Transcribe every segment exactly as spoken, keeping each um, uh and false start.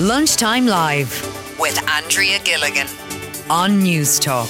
Lunchtime Live with Andrea Gilligan on News Talk.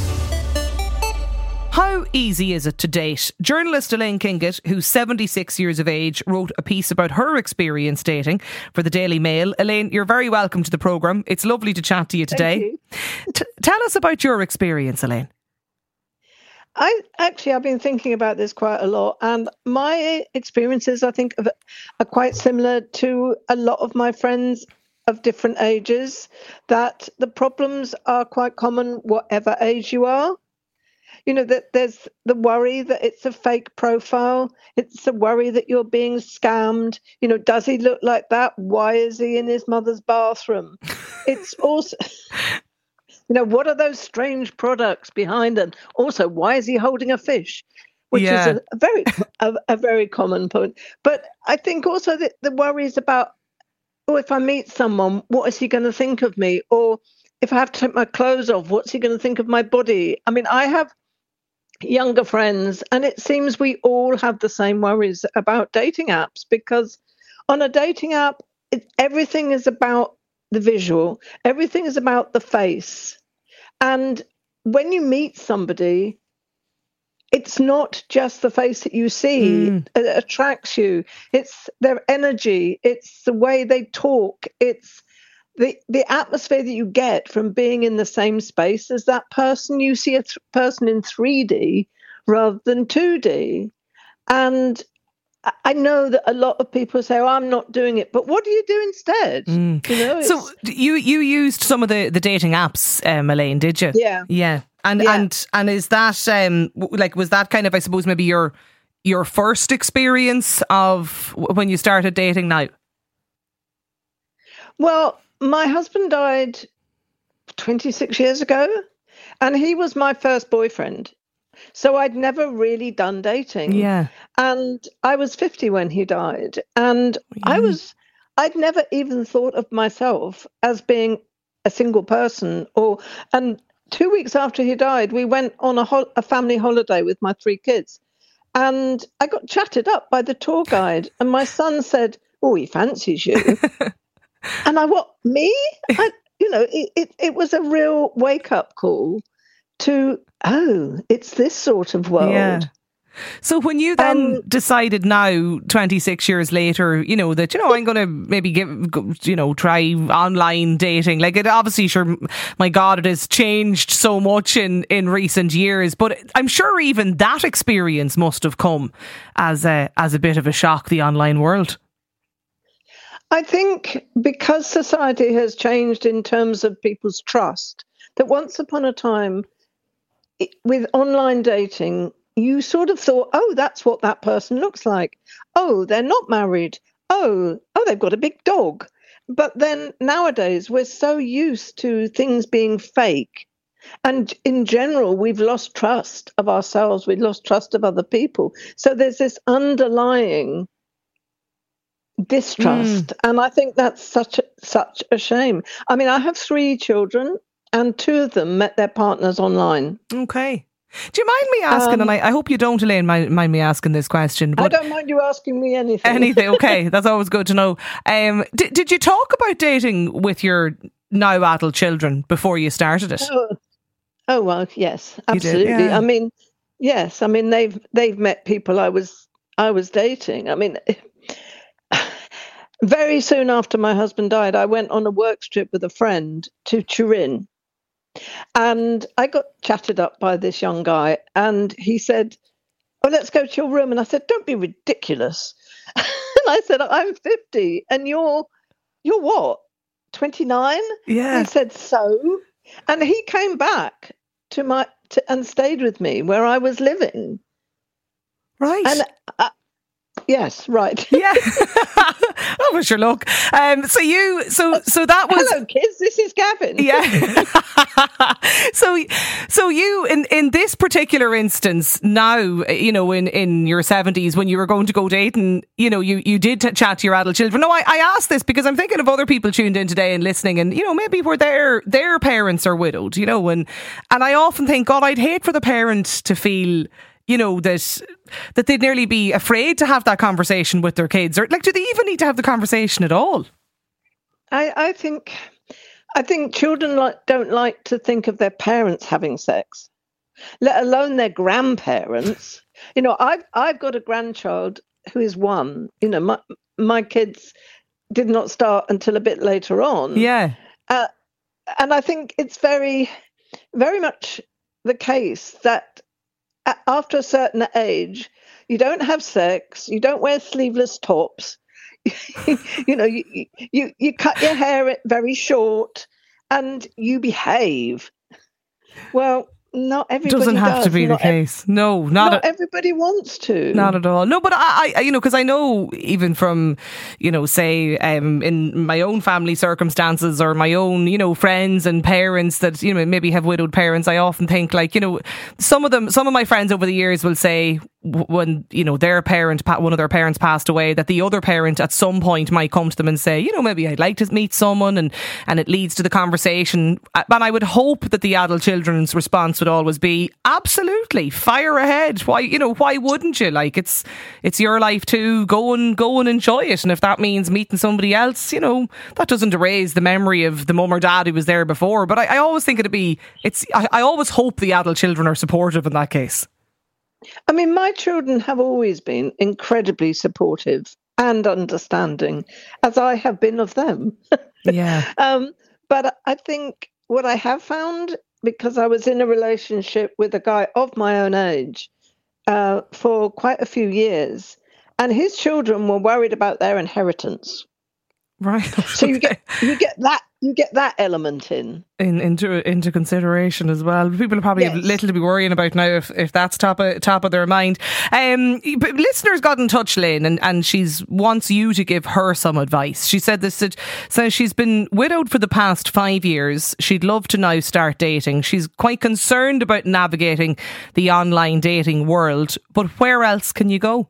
How easy is it to date? Journalist Elaine Kingitt, who's seventy-six years of age, wrote a piece about her experience dating for the Daily Mail. Elaine, you're very welcome to the programme. It's lovely to chat to you today. Thank you. T- tell us about your experience, Elaine. I actually, I've been thinking about this quite a lot, and my experiences, I think, are quite similar to a lot of my friends of different ages, that the problems are quite common whatever age you are. You know, that there's the worry that it's a fake profile. It's the worry that you're being scammed. You know, does he look like that? Why is he in his mother's bathroom? It's also... You know, what are those strange products behind them? Also, why is he holding a fish? Which yeah. is a, a very a, a very common point. But I think also that the worries about, oh, if I meet someone, what is he going to think of me? Or if I have to take my clothes off, what's he going to think of my body? I mean, I have younger friends, and it seems we all have the same worries about dating apps, because on a dating app, it, everything is about the visual, everything is about the face. And when you meet somebody, it's not just the face that you see mm. that attracts you. It's their energy. It's the way they talk. It's the, the atmosphere that you get from being in the same space as that person. You see a th- person in three D rather than two D. And I know that a lot of people say, oh, I'm not doing it, but what do you do instead? Mm. You know, so you you used some of the, the dating apps, um, Elaine, did you? Yeah. Yeah. And yeah. and and is that um like was that kind of, I suppose, maybe your your first experience of when you started dating now? Well, my husband died twenty-six years ago, and he was my first boyfriend. So I'd never really done dating. Yeah. And I was fifty when he died. And yeah. I was, I'd never even thought of myself as being a single person. Or, and two weeks after he died, we went on a, ho- a family holiday with my three kids. And I got chatted up by the tour guide. And my son said, oh, he fancies you. And I, what, me? I, you know, it, it, it was a real wake-up call to, oh, it's this sort of world. Yeah. So when you then um, decided now, twenty-six years later, you know, that, you know, I'm going to maybe give, you know, try online dating. Like, it obviously, sure, my God, it has changed so much in, in recent years. But I'm sure even that experience must have come as a, as a bit of a shock, the online world. I think because society has changed in terms of people's trust, that once upon a time, with online dating, you sort of thought, oh, that's what that person looks like. Oh, they're not married. Oh, oh, they've got a big dog. But then nowadays, we're so used to things being fake. And in general, we've lost trust of ourselves. We've lost trust of other people. So there's this underlying distrust. Mm. And I think that's such a, such a shame. I mean, I have three children, and two of them met their partners online. Okay. Do you mind me asking, um, and I, I hope you don't, Elaine, mind, mind me asking this question. But I don't mind you asking me anything. Anything, okay. That's always good to know. Um, did, did you talk about dating with your now adult children before you started it? Oh, oh well, yes, absolutely. Did, yeah. I mean, yes, I mean, they've they've met people I was I was dating. I mean, very soon after my husband died, I went on a work trip with a friend to Turin. And I got chatted up by this young guy, and he said, oh, let's go to your room. And I said, don't be ridiculous. And I said, I'm fifty, and you're, you're what, twenty-nine? Yeah. He said, so? And he came back to my, to, and stayed with me where I was living. Right. And I, Yes, right. Yeah. Oh, wish your luck. Um, so you, so so that was. Hello, kids. This is Gavin. Yeah. so, so you in in this particular instance now, you know, in, in your seventies when you were going to go dating, you know, you you did t- chat to your adult children. No, I, I asked this because I'm thinking of other people tuned in today and listening, and you know, maybe where their their parents are widowed, you know, and and I often think, God, I'd hate for the parent to feel, you know, that that they'd nearly be afraid to have that conversation with their kids, or like, do they even need to have the conversation at all? I, I think I think children like, don't like to think of their parents having sex, let alone their grandparents. You know, I've I've got a grandchild who is one. You know, my my kids did not start until a bit later on. Yeah. Uh, and I think it's very, very much the case that after a certain age, you don't have sex, you don't wear sleeveless tops, you know, you, you you cut your hair very short, and you behave. Well, not everybody doesn't have does. to be not the case. Ev- no, not, not a- everybody wants to. Not at all. No, but I, I you know, because I know even from, you know, say um, in my own family circumstances or my own, you know, friends and parents that, you know, maybe have widowed parents, I often think like, you know, some of them, some of my friends over the years will say when, you know, their parent, one of their parents passed away, that the other parent at some point might come to them and say, you know, maybe I'd like to meet someone, and, and it leads to the conversation. And I would hope that the adult children's response would always be, absolutely, fire ahead. Why, you know, why wouldn't you? Like, it's it's your life too. Go and go and enjoy it. And if that means meeting somebody else, you know, that doesn't erase the memory of the mum or dad who was there before. But I, I always think it'd be, it's, I, I always hope the adult children are supportive in that case. I mean, my children have always been incredibly supportive and understanding, as I have been of them. Yeah. um, but I think what I have found, because I was in a relationship with a guy of my own age uh, for quite a few years, and his children were worried about their inheritance. Right. So you get you get that you get that element in. in into into consideration as well. People probably yes. have little to be worrying about now if, if that's top of top of their mind. Um, but listeners got in touch, Lynn, and, and she's wants you to give her some advice. She said this. So she's been widowed for the past five years. She'd love to now start dating. She's quite concerned about navigating the online dating world. But where else can you go?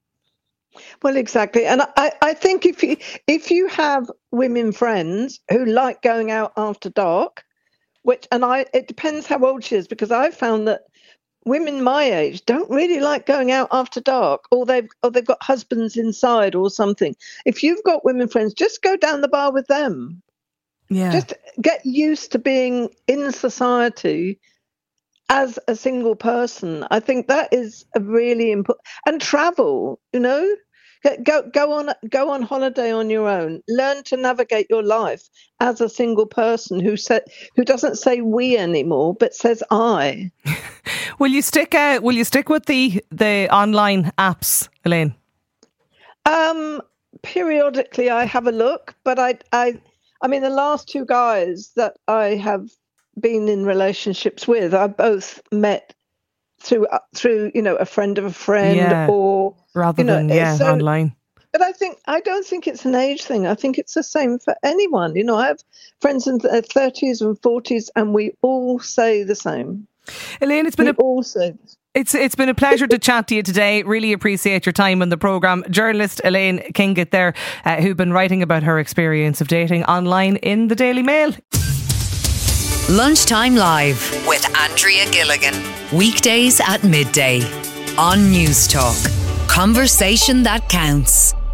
Well, exactly. And I, I think if you if you have women friends who like going out after dark, which, and I, it depends how old she is, because I've found that women my age don't really like going out after dark, or they've, or they've got husbands inside or something. If you've got women friends, just go down the bar with them. Yeah. Just get used to being in society as a single person. I think that is a really important, and travel, you know, go go on go on holiday on your own. Learn to navigate your life as a single person who said who doesn't say we anymore but says I. Will you stick uh, will you stick with the the online apps, Elaine? Um periodically I have a look, but I I I mean the last two guys that I have been in relationships with, I both met through uh, through you know a friend of a friend, yeah. or rather you know, than yeah so, online. But I think I don't think it's an age thing. I think it's the same for anyone. You know, I have friends in their thirties and forties, and we all say the same. Elaine, it's been we a all say this. It's it's been a pleasure to chat to you today. Really appreciate your time on the programme. Journalist Elaine Kingitt there, uh, who've been writing about her experience of dating online in the Daily Mail. Lunchtime Live with Andrea Gilligan. Weekdays at midday on News Talk. Conversation that counts.